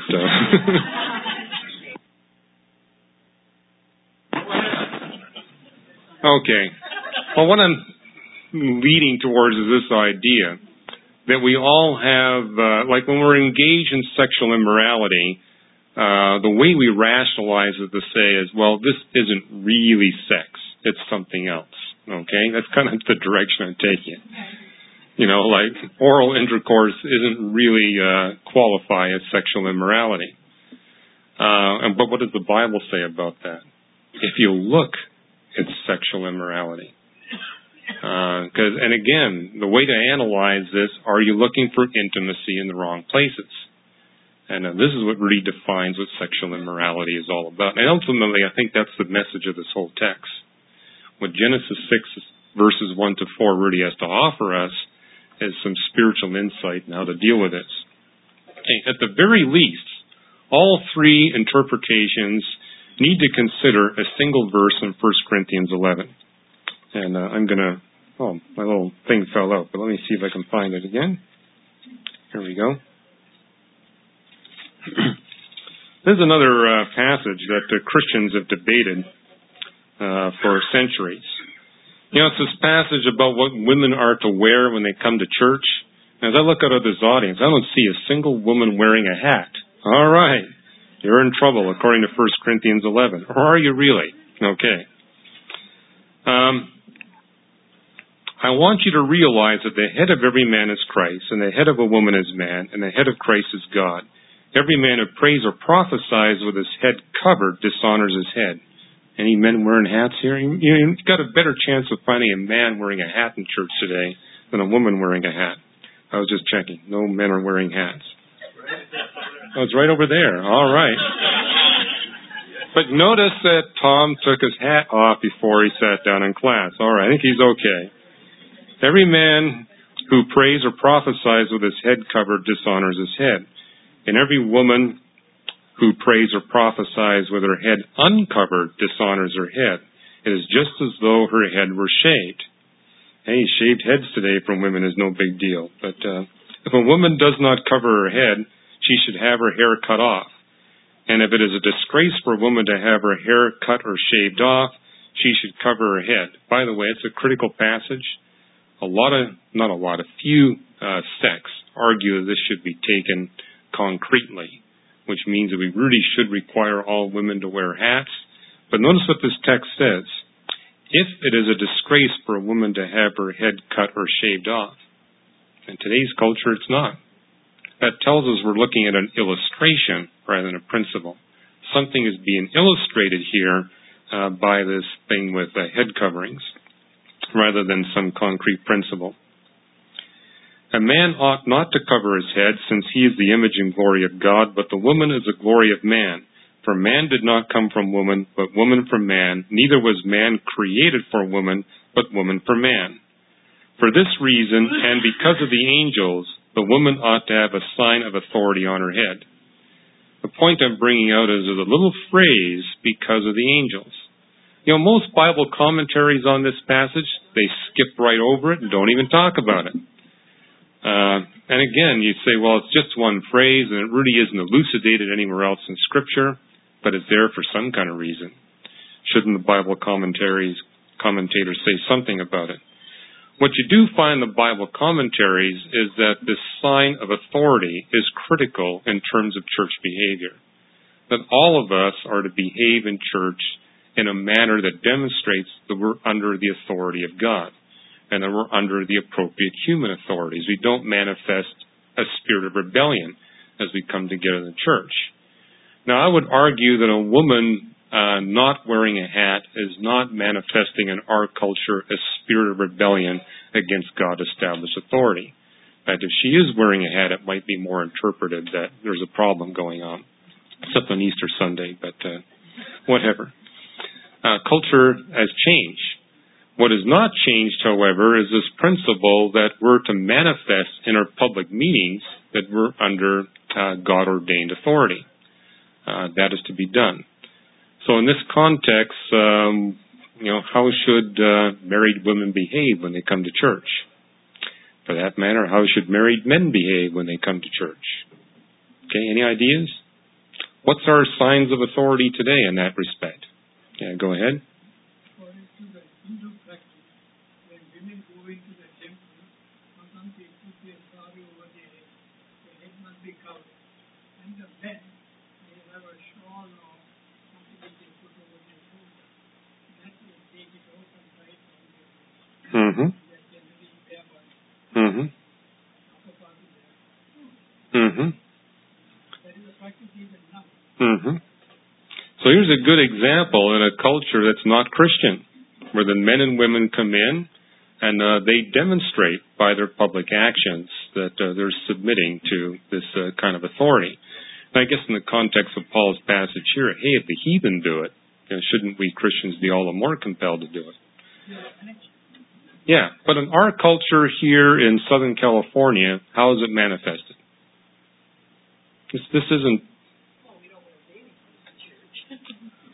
okay. Well, what I'm leading towards is this idea that we all have, like when we're engaged in sexual immorality, the way we rationalize it to say is, well, this isn't really sex. It's something else. Okay? That's kind of the direction I'm taking it. You know, like oral intercourse isn't really qualify as sexual immorality. But what does the Bible say about that? If you look, it's sexual immorality. And again, the way to analyze this, are you looking for intimacy in the wrong places? And this is what really defines what sexual immorality is all about. And ultimately, I think that's the message of this whole text. What Genesis 6 verses 1 to 4 really has to offer us is some spiritual insight on how to deal with this. Okay, at the very least, all three interpretations need to consider a single verse in 1 Corinthians 11. And I'm going to, my little thing fell out, but let me see if I can find it again. Here we go. This is another passage that Christians have debated for centuries. It's this passage about what women are to wear when they come to church. As I look out at this audience, I don't see a single woman wearing a hat. All right. You're in trouble, according to 1 Corinthians 11. Or are you really? Okay. I want you to realize that the head of every man is Christ, and the head of a woman is man, and the head of Christ is God. Every man who prays or prophesies with his head covered dishonors his head. Any men wearing hats here? You've got a better chance of finding a man wearing a hat in church today than a woman wearing a hat. I was just checking. No men are wearing hats. Oh, it's right over there. All right. But notice that Tom took his hat off before he sat down in class. All right, I think he's okay. Every man who prays or prophesies with his head covered dishonors his head. And every woman who prays or prophesies with her head uncovered dishonors her head. It is just as though her head were shaved. Hey, shaved heads today from women is no big deal. But if a woman does not cover her head, she should have her hair cut off. And if it is a disgrace for a woman to have her hair cut or shaved off, she should cover her head. By the way, it's a critical passage. Few sects argue that this should be taken concretely, which means that we really should require all women to wear hats. But notice what this text says. If it is a disgrace for a woman to have her head cut or shaved off, in today's culture it's not. That tells us we're looking at an illustration rather than a principle. Something is being illustrated here by this thing with head coverings, rather than some concrete principle. A man ought not to cover his head, since he is the image and glory of God, but the woman is the glory of man. For man did not come from woman, but woman from man. Neither was man created for woman, but woman for man. For this reason, and because of the angels, the woman ought to have a sign of authority on her head. The point I'm bringing out is a little phrase, because of the angels. Most Bible commentaries on this passage, they skip right over it and don't even talk about it. And again, you say, well, it's just one phrase and it really isn't elucidated anywhere else in Scripture, but it's there for some kind of reason. Shouldn't the Bible commentators say something about it? What you do find in the Bible commentaries is that this sign of authority is critical in terms of church behavior. That all of us are to behave in church in a manner that demonstrates that we're under the authority of God and that we're under the appropriate human authorities. We don't manifest a spirit of rebellion as we come together in the church. Now, I would argue that a woman not wearing a hat is not manifesting in our culture a spirit of rebellion against God-established authority. In fact, if she is wearing a hat, it might be more interpreted that there's a problem going on, except on Easter Sunday, but whatever. Culture has changed. What has not changed, however, is this principle that we're to manifest in our public meetings that we're under God-ordained authority. That is to be done. So in this context, how should married women behave when they come to church? For that matter, how should married men behave when they come to church? Okay, any ideas? What's our signs of authority today in that respect? Yeah, go ahead. According to the Hindu practice, when women go into the temple, sometimes they put their sari over their head must be covered. And the men, they have a shawl or something that they put over their shoulder. That will take it off and tie it on their head. Mm-hmm. That generally bare body. Mm-hmm. Upper part of their head. Mm-hmm. That is a practice even now. Mm-hmm. So here's a good example in a culture that's not Christian, where the men and women come in and they demonstrate by their public actions that they're submitting to this kind of authority. And I guess in the context of Paul's passage here, hey, if the heathen do it, shouldn't we Christians be all the more compelled to do it? Yeah, but in our culture here in Southern California, how is it manifested? This isn't... Well, we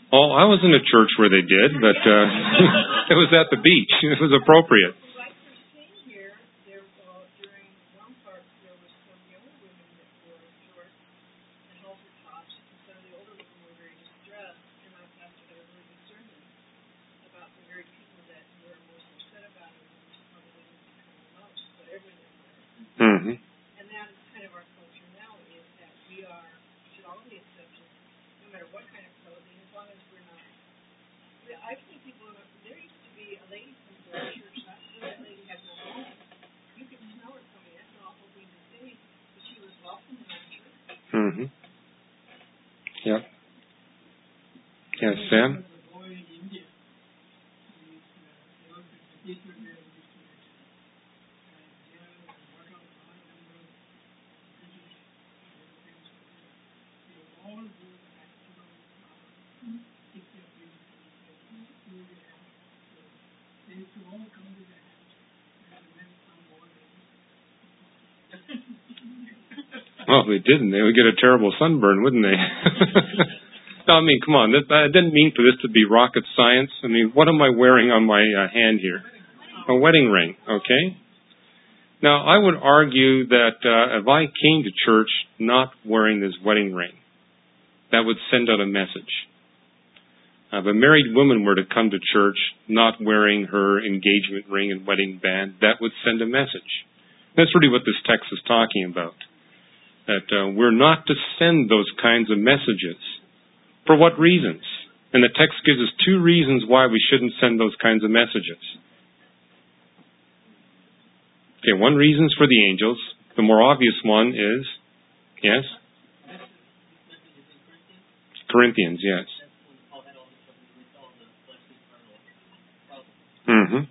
Oh, I was in a church where they did, but it was at the beach. It was appropriate. Like we're seeing here, there during one part there was some younger women that wore short and halter tops, and some of the older women were very distressed, and I have to have a really discernment about the very people that were most upset about it, and was probably becoming the most, whatever they were. Mm-hmm. And that is kind of our culture now, is that we should all be accepted, no matter what kind of clothing, as long as we're not. I've seen people, there used to be a lady from the church, not sure that lady had no home. You could smell her coming. That's an awful thing to say, but she was welcome in our church. Mm-hmm. Yep. Yes, Sam? Well, if they didn't, they would get a terrible sunburn, wouldn't they? No, I mean, come on. I didn't mean for this to be rocket science. I mean, what am I wearing on my hand here? A wedding ring, okay? Now, I would argue that if I came to church not wearing this wedding ring, that would send out a message. If a married woman were to come to church not wearing her engagement ring and wedding band, that would send a message. That's really what this text is talking about. That we're not to send those kinds of messages. For what reasons? And the text gives us two reasons why we shouldn't send those kinds of messages. Okay, one reason is for the angels. The more obvious one is, yes? Corinthians, yes. Mm-hmm.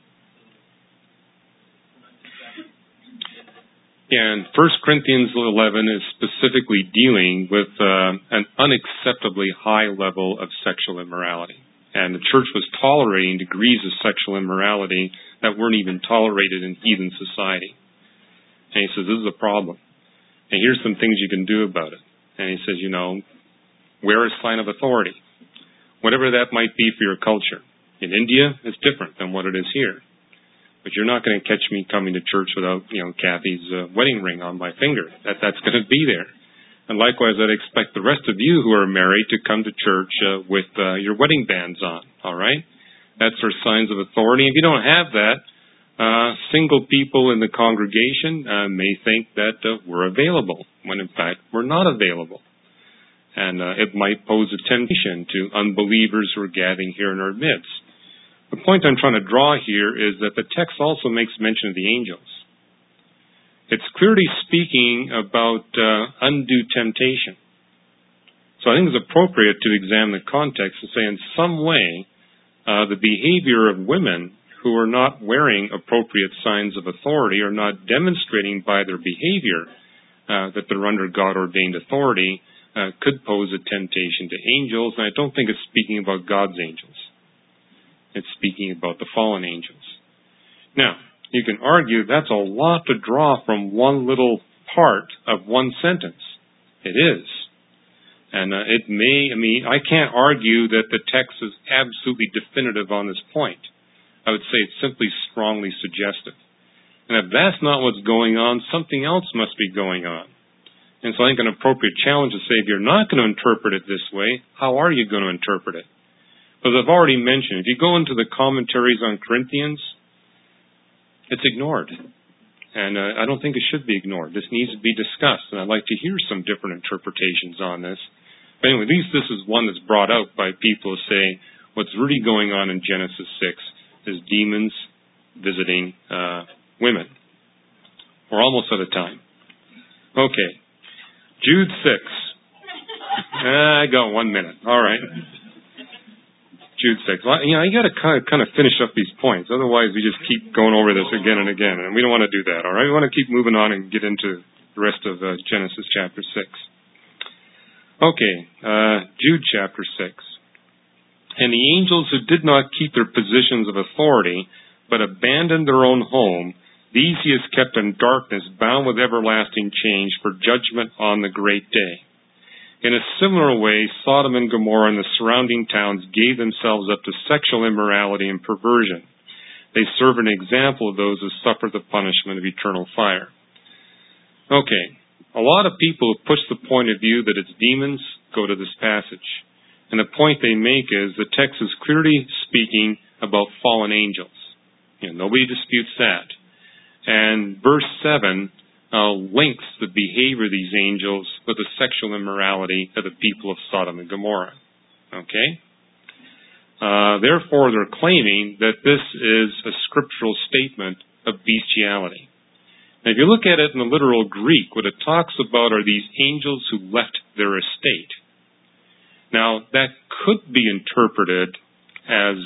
Yeah, and 1 Corinthians 11 is specifically dealing with an unacceptably high level of sexual immorality. And the church was tolerating degrees of sexual immorality that weren't even tolerated in heathen society. And he says, this is a problem. And here's some things you can do about it. And he says, wear a sign of authority. Whatever that might be for your culture. In India, it's different than what it is here. But you're not going to catch me coming to church without, Kathy's wedding ring on my finger. That's going to be there. And likewise, I'd expect the rest of you who are married to come to church with your wedding bands on. All right? That's our signs of authority. If you don't have that, single people in the congregation may think that we're available, when in fact we're not available. And it might pose a temptation to unbelievers who are gathering here in our midst. The point I'm trying to draw here is that the text also makes mention of the angels. It's clearly speaking about undue temptation. So I think it's appropriate to examine the context and say in some way the behavior of women who are not wearing appropriate signs of authority or not demonstrating by their behavior that they're under God-ordained authority could pose a temptation to angels, and I don't think it's speaking about God's angels. It's speaking about the fallen angels. Now, you can argue that's a lot to draw from one little part of one sentence. It is. And I can't argue that the text is absolutely definitive on this point. I would say it's simply strongly suggestive. And if that's not what's going on, something else must be going on. And so I think an appropriate challenge is to say, if you're not going to interpret it this way, how are you going to interpret it? Because I've already mentioned, if you go into the commentaries on Corinthians, it's ignored. And I don't think it should be ignored. This needs to be discussed, and I'd like to hear some different interpretations on this. But anyway, at least this is one that's brought out by people who say what's really going on in Genesis 6 is demons visiting women. We're almost out of time. Okay. Jude 6. I got 1 minute. All right. Jude 6. Well, you got to kind of finish up these points. Otherwise, we just keep going over this again and again. And we don't want to do that, all right? We want to keep moving on and get into the rest of Genesis chapter 6. Okay, Jude chapter 6. And the angels who did not keep their positions of authority, but abandoned their own home, these he has kept in darkness, bound with everlasting chains for judgment on the great day. In a similar way, Sodom and Gomorrah and the surrounding towns gave themselves up to sexual immorality and perversion. They serve an example of those who suffer the punishment of eternal fire. Okay, a lot of people who push the point of view that it's demons go to this passage. And the point they make is the text is clearly speaking about fallen angels. Nobody disputes that. And verse 7 links the behavior of these angels with the sexual immorality of the people of Sodom and Gomorrah. Okay? Therefore, they're claiming that this is a scriptural statement of bestiality. Now, if you look at it in the literal Greek, what it talks about are these angels who left their estate. Now, that could be interpreted as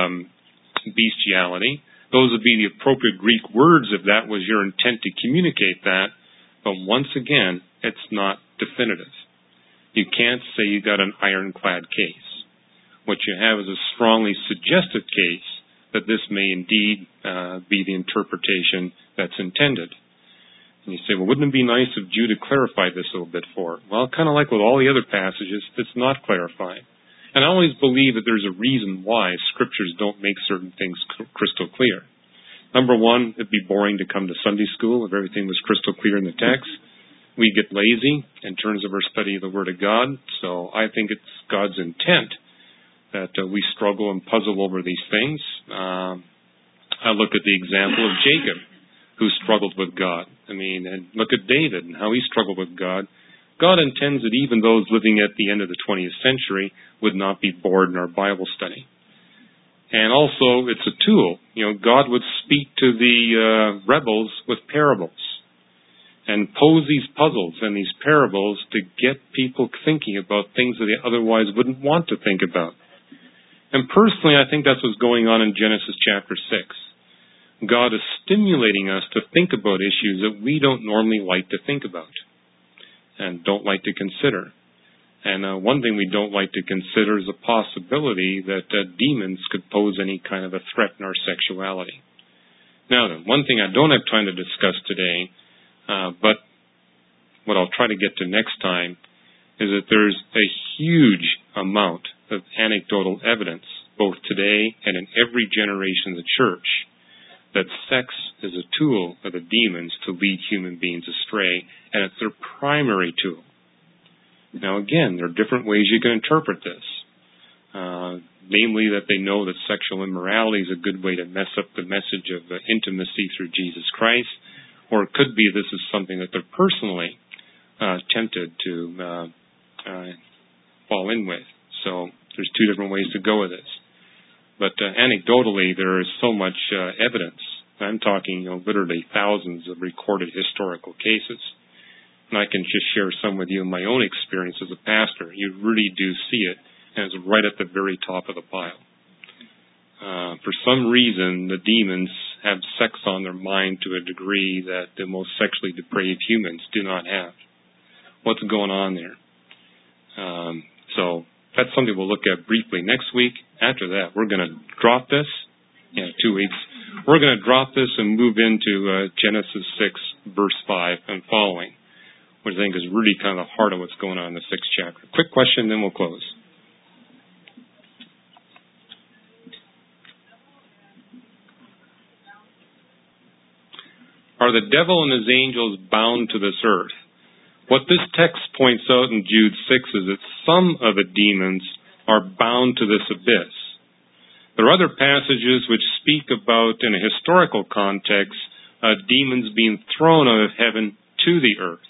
bestiality. Those would be the appropriate Greek words if that was your intent to communicate that. But once again, it's not definitive. You can't say you got an ironclad case. What you have is a strongly suggested case that this may indeed be the interpretation that's intended. And you say, well, wouldn't it be nice if Jude had clarified this a little bit for it? Well, kind of like with all the other passages, it's not clarified. And I always believe that there's a reason why Scriptures don't make certain things crystal clear. Number one, it'd be boring to come to Sunday school if everything was crystal clear in the text. We get lazy in terms of our study of the Word of God, so I think it's God's intent that we struggle and puzzle over these things. I look at the example of Jacob, who struggled with God. And look at David and how he struggled with God. God intends that even those living at the end of the 20th century would not be bored in our Bible study. And also, it's a tool. God would speak to the rebels with parables and pose these puzzles and these parables to get people thinking about things that they otherwise wouldn't want to think about. And personally, I think that's what's going on in Genesis chapter 6. God is stimulating us to think about issues that we don't normally like to think about and don't like to consider. And one thing we don't like to consider is the possibility that demons could pose any kind of a threat in our sexuality. Now then, one thing I don't have time to discuss today, but what I'll try to get to next time, is that there's a huge amount of anecdotal evidence, both today and in every generation of the church, that sex is a tool of the demons to lead human beings astray, and it's their primary tool. Now again, there are different ways you can interpret this. Namely that they know that sexual immorality is a good way to mess up the message of intimacy through Jesus Christ, or it could be this is something that they're personally tempted to fall in with. So there's two different ways to go with this. But anecdotally, there is so much evidence. I'm talking, literally thousands of recorded historical cases. And I can just share some with you in my own experience as a pastor. You really do see it, and it's right at the very top of the pile. For some reason, the demons have sex on their mind to a degree that the most sexually depraved humans do not have. What's going on there? So that's something we'll look at briefly next week. After that, we're going to drop this. 2 weeks. We're going to drop this and move into Genesis 6, verse 5 and following, which I think is really kind of the heart of what's going on in the 6th chapter. Quick question, then we'll close. Are the devil and his angels bound to this earth? What this text points out in Jude 6 is that some of the demons are bound to this abyss. There are other passages which speak about, in a historical context, demons being thrown out of heaven to the earth.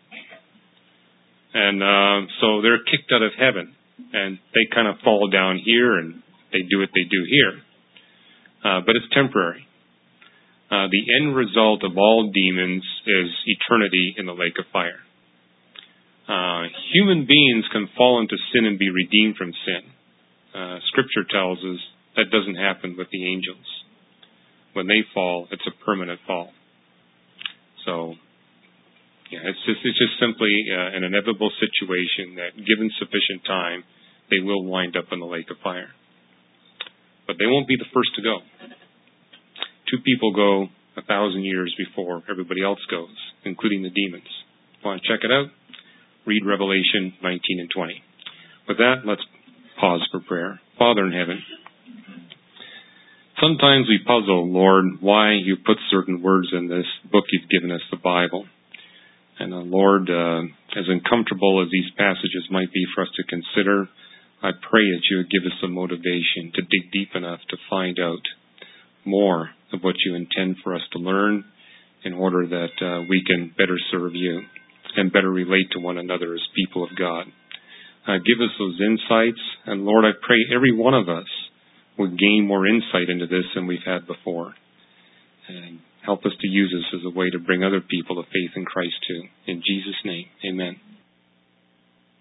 And so they're kicked out of heaven, and they kind of fall down here, and they do what they do here. But it's temporary. The end result of all demons is eternity in the lake of fire. Human beings can fall into sin and be redeemed from sin. Scripture tells us that doesn't happen with the angels. When they fall, it's a permanent fall. So, it's just simply an inevitable situation that, given sufficient time, they will wind up in the lake of fire. But they won't be the first to go. 2 people go 1,000 years before everybody else goes, including the demons. Want to check it out? read Revelation 19 and 20. With that, let's pause for prayer. Father in heaven, sometimes we puzzle, Lord, why you put certain words in this book you've given us, the Bible. And Lord, as uncomfortable as these passages might be for us to consider, I pray that you would give us some motivation to dig deep enough to find out more of what you intend for us to learn in order that we can better serve you and better relate to one another as people of God. Give us those insights, and Lord, I pray every one of us would gain more insight into this than we've had before. And help us to use this as a way to bring other people to faith in Christ too. In Jesus' name, amen.